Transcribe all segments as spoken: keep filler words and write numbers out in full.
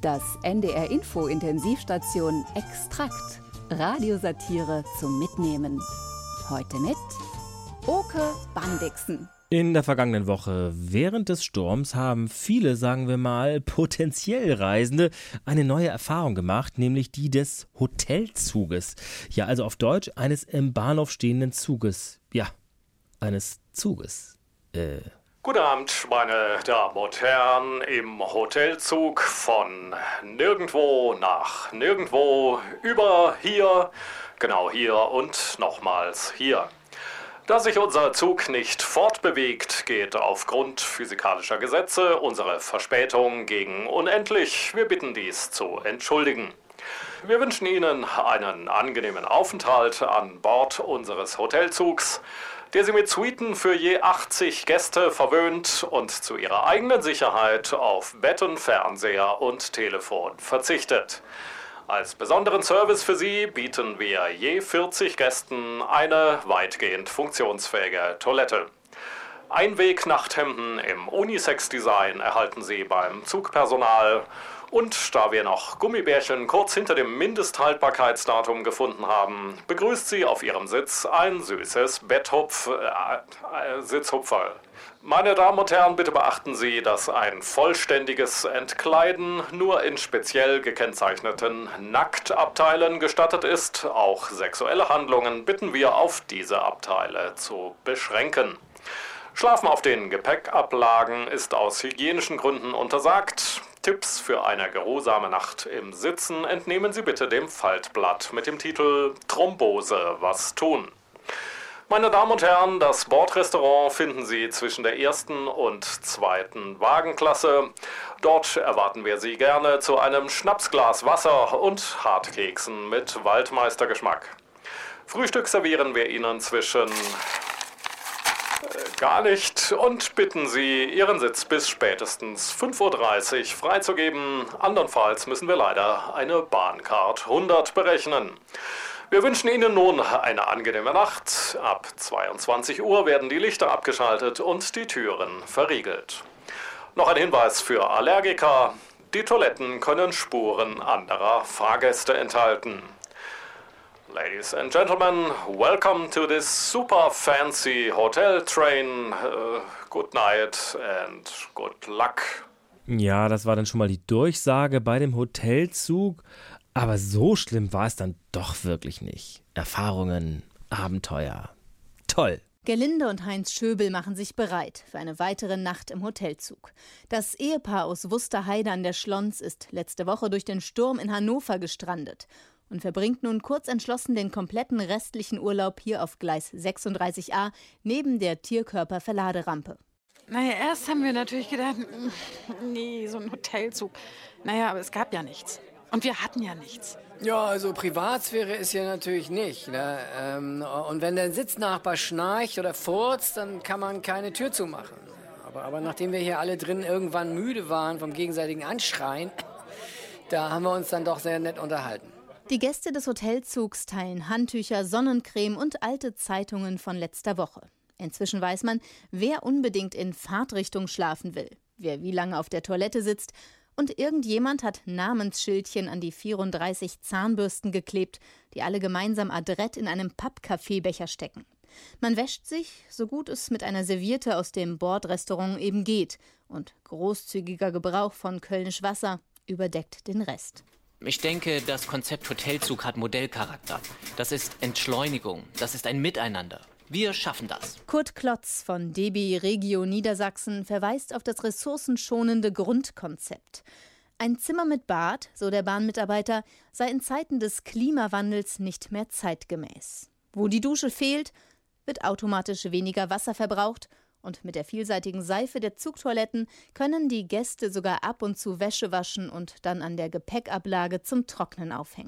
Das N D R-Info-Intensivstation Extrakt. Radiosatire zum Mitnehmen. Heute mit Oke Bandixen. In der vergangenen Woche während des Sturms haben viele, sagen wir mal, potenziell Reisende eine neue Erfahrung gemacht, nämlich die des Hotelzuges. Ja, also auf Deutsch eines im Bahnhof stehenden Zuges. Ja, eines Zuges. Äh... Guten Abend, meine Damen und Herren, im Hotelzug von nirgendwo nach nirgendwo, über hier, genau hier und nochmals hier. Da sich unser Zug nicht fortbewegt, geht aufgrund physikalischer Gesetze unsere Verspätung gegen unendlich. Wir bitten dies zu entschuldigen. Wir wünschen Ihnen einen angenehmen Aufenthalt an Bord unseres Hotelzugs, der Sie mit Suiten für je achtzig Gäste verwöhnt und zu Ihrer eigenen Sicherheit auf Betten, Fernseher und Telefon verzichtet. Als besonderen Service für Sie bieten wir je vierzig Gästen eine weitgehend funktionsfähige Toilette. Einweg-Nachthemden im Unisex-Design erhalten Sie beim Zugpersonal. Und da wir noch Gummibärchen kurz hinter dem Mindesthaltbarkeitsdatum gefunden haben, begrüßt Sie auf Ihrem Sitz ein süßes Betthupf, äh, Sitzhupferl. Meine Damen und Herren, bitte beachten Sie, dass ein vollständiges Entkleiden nur in speziell gekennzeichneten Nacktabteilen gestattet ist. Auch sexuelle Handlungen bitten wir auf diese Abteile zu beschränken. Schlafen auf den Gepäckablagen ist aus hygienischen Gründen untersagt. Tipps für eine geruhsame Nacht im Sitzen entnehmen Sie bitte dem Faltblatt mit dem Titel Thrombose, was tun? Meine Damen und Herren, das Bordrestaurant finden Sie zwischen der ersten und zweiten Wagenklasse. Dort erwarten wir Sie gerne zu einem Schnapsglas Wasser und Hartkeksen mit Waldmeistergeschmack. Frühstück servieren wir Ihnen zwischen gar nicht und bitten Sie, Ihren Sitz bis spätestens fünf Uhr dreißig freizugeben. Andernfalls müssen wir leider eine Bahncard hundert berechnen. Wir wünschen Ihnen nun eine angenehme Nacht. Ab zweiundzwanzig Uhr werden die Lichter abgeschaltet und die Türen verriegelt. Noch ein Hinweis für Allergiker. Die Toiletten können Spuren anderer Fahrgäste enthalten. Ladies and gentlemen, welcome to this super fancy hotel train. Uh, good night and good luck. Ja, das war dann schon mal die Durchsage bei dem Hotelzug. Aber so schlimm war es dann doch wirklich nicht. Erfahrungen, Abenteuer. Toll. Gerlinde und Heinz Schöbel machen sich bereit für eine weitere Nacht im Hotelzug. Das Ehepaar aus Wusterheide an der Schlons ist letzte Woche durch den Sturm in Hannover gestrandet und verbringt nun kurz entschlossen den kompletten restlichen Urlaub hier auf Gleis sechsunddreißig a neben der Tierkörper-Verladerampe. Naja, erst haben wir natürlich gedacht, nee, so ein Hotelzug. Naja, aber es gab ja nichts. Und wir hatten ja nichts. Ja, also Privatsphäre ist ja natürlich nicht. Ne? Ähm, und wenn der Sitznachbar schnarcht oder furzt, dann kann man keine Tür zumachen. Aber, aber nachdem wir hier alle drin irgendwann müde waren vom gegenseitigen Anschreien, da haben wir uns dann doch sehr nett unterhalten. Die Gäste des Hotelzugs teilen Handtücher, Sonnencreme und alte Zeitungen von letzter Woche. Inzwischen weiß man, wer unbedingt in Fahrtrichtung schlafen will, wer wie lange auf der Toilette sitzt. Und irgendjemand hat Namensschildchen an die vierunddreißig Zahnbürsten geklebt, die alle gemeinsam adrett in einem Pappkaffeebecher stecken. Man wäscht sich, so gut es mit einer Serviette aus dem Bordrestaurant eben geht. Und großzügiger Gebrauch von Kölnisch Wasser überdeckt den Rest. Ich denke, das Konzept Hotelzug hat Modellcharakter. Das ist Entschleunigung, das ist ein Miteinander. Wir schaffen das. Kurt Klotz von D B Regio Niedersachsen verweist auf das ressourcenschonende Grundkonzept. Ein Zimmer mit Bad, so der Bahnmitarbeiter, sei in Zeiten des Klimawandels nicht mehr zeitgemäß. Wo die Dusche fehlt, wird automatisch weniger Wasser verbraucht und mit der vielseitigen Seife der Zugtoiletten können die Gäste sogar ab und zu Wäsche waschen und dann an der Gepäckablage zum Trocknen aufhängen.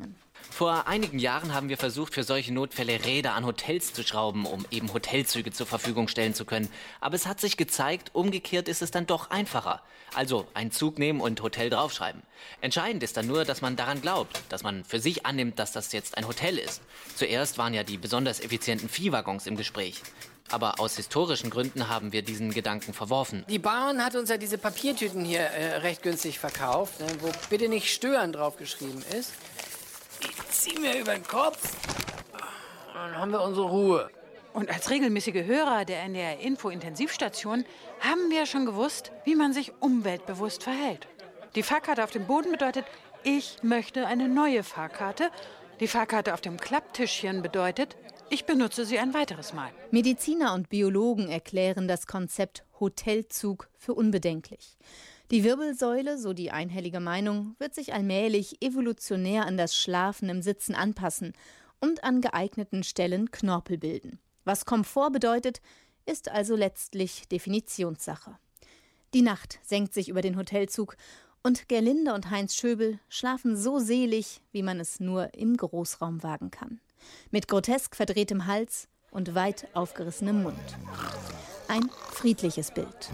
Vor einigen Jahren haben wir versucht, für solche Notfälle Räder an Hotels zu schrauben, um eben Hotelzüge zur Verfügung stellen zu können. Aber es hat sich gezeigt, umgekehrt ist es dann doch einfacher. Also einen Zug nehmen und Hotel draufschreiben. Entscheidend ist dann nur, dass man daran glaubt, dass man für sich annimmt, dass das jetzt ein Hotel ist. Zuerst waren ja die besonders effizienten Viehwaggons im Gespräch. Aber aus historischen Gründen haben wir diesen Gedanken verworfen. Die Bahn hat uns ja diese Papiertüten hier äh, recht günstig verkauft, ne, wo bitte nicht stören draufgeschrieben ist. Die ziehen wir über den Kopf, dann haben wir unsere Ruhe. Und als regelmäßige Hörer der N D R-Info-Intensivstation haben wir schon gewusst, wie man sich umweltbewusst verhält. Die Fahrkarte auf dem Boden bedeutet, ich möchte eine neue Fahrkarte. Die Fahrkarte auf dem Klapptischchen bedeutet, ich benutze sie ein weiteres Mal. Mediziner und Biologen erklären das Konzept Hotelzug für unbedenklich. Die Wirbelsäule, so die einhellige Meinung, wird sich allmählich evolutionär an das Schlafen im Sitzen anpassen und an geeigneten Stellen Knorpel bilden. Was Komfort bedeutet, ist also letztlich Definitionssache. Die Nacht senkt sich über den Hotelzug und Gerlinde und Heinz Schöbel schlafen so selig, wie man es nur im Großraum wagen kann. Mit grotesk verdrehtem Hals und weit aufgerissenem Mund. Ein friedliches Bild.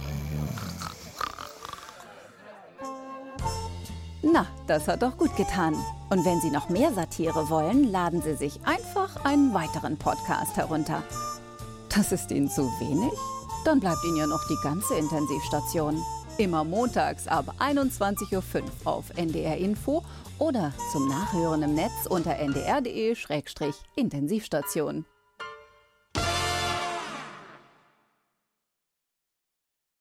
Na, das hat doch gut getan. Und wenn Sie noch mehr Satire wollen, laden Sie sich einfach einen weiteren Podcast herunter. Das ist Ihnen zu wenig? Dann bleibt Ihnen ja noch die ganze Intensivstation. Immer montags ab einundzwanzig Uhr fünf auf N D R Info oder zum Nachhören im Netz unter n d r punkt d e slash intensivstation.